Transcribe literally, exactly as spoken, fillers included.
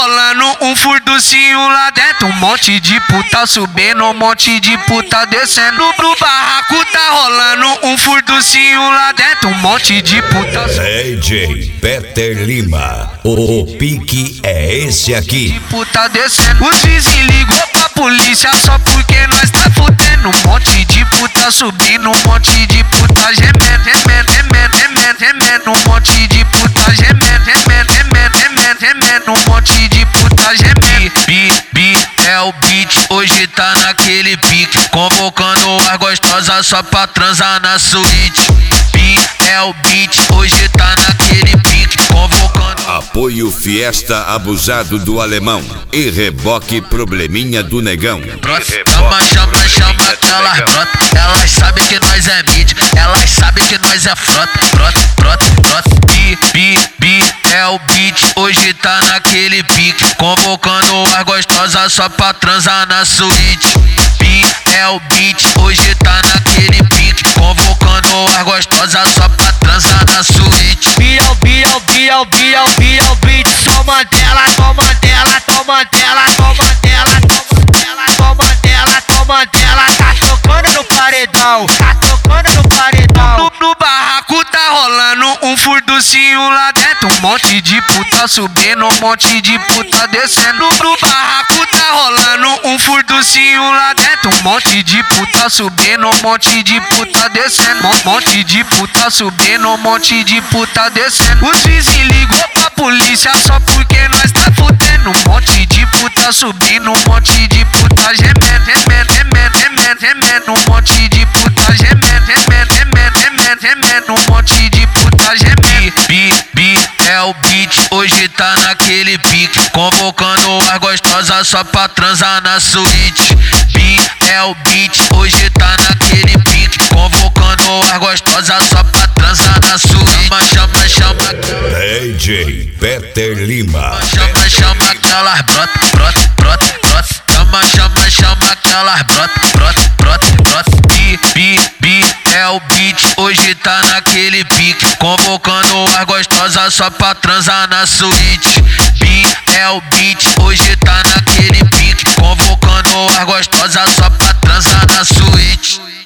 rolando um furducinho lá dentro. Um monte de puta subindo, um monte de puta descendo. No barraco tá rolando um furducinho lá dentro. Um monte de puta D J Peter Lima, o pique é esse aqui. De puta descendo. Os vizinhos ligou pra polícia só porque nós tá fudendo. Um monte de puta subindo, um monte de puta gemendo, gemendo, gemendo, gemendo, gemendo. Um monte de puta gemendo, gemendo, gemendo, gemendo, gemendo. Um monte de puta gemendo. Bi, bi, é o beat, hoje tá naquele pique. Convocando as gostosas só pra transar na suíte. Bi, é o beat, hoje tá naquele pique. Convocando. Apoio Fiesta Abusado do Alemão e Reboque Probleminha do Negão. Brota, chama, chama, chama que elas brota. Elas sabem que nós é mídia, elas sabem que nós é frota. Brota, brota, brota. Bi, bi, bi, é o beat, hoje tá naquele pique. Convocando as gostosas só pra transar na suíte. Bi, é o beat, hoje tá naquele pique. Convocando as gostosas só pra transar na suíte. Biel, biel, biel, biel, biel, beat. Toma dela, toma dela, toma dela, toma dela, toma dela, toma dela, toma dela. Tá tocando no paredão, tá tocando no paredão. No, no barraco tá rolando um furducinho lá dentro. Um monte de puta subindo, um monte de puta descendo. No, no barraco tá rolando um furducinho lá dentro. Um monte de puta subindo, um monte de puta descendo. Um monte de puta subindo, um monte de puta descendo. Os vizinhos ligou pra polícia só porque nós tá fudendo. Um monte de puta subindo, um monte de puta gemendo, gemendo, gemendo, gemendo, gemendo. Um monte de puta gemendo, gemendo, gemendo, gemendo, gemendo. Um monte de puta gemendo. Bi, bi, é o beat, hoje tá naquele pique. Convocando as gostosas só pra transar na suíte. Bi, é o beat, hoje tá naquele pique. Convocando as gostosas só pra transar na suíte. Chama, chama, chama. D J Peter Lima. Chama, chama que elas brota, brota, brota, brota. Chama, chama, chama que elas brota, brota, brota, brota. Bi, bi, bi, é o beat, hoje tá naquele pique. Convocando as gostosas só pra transar na suíte. Bi, é o beat, hoje tá naquele pique. Convocando as gostosas só pra transar na suíte.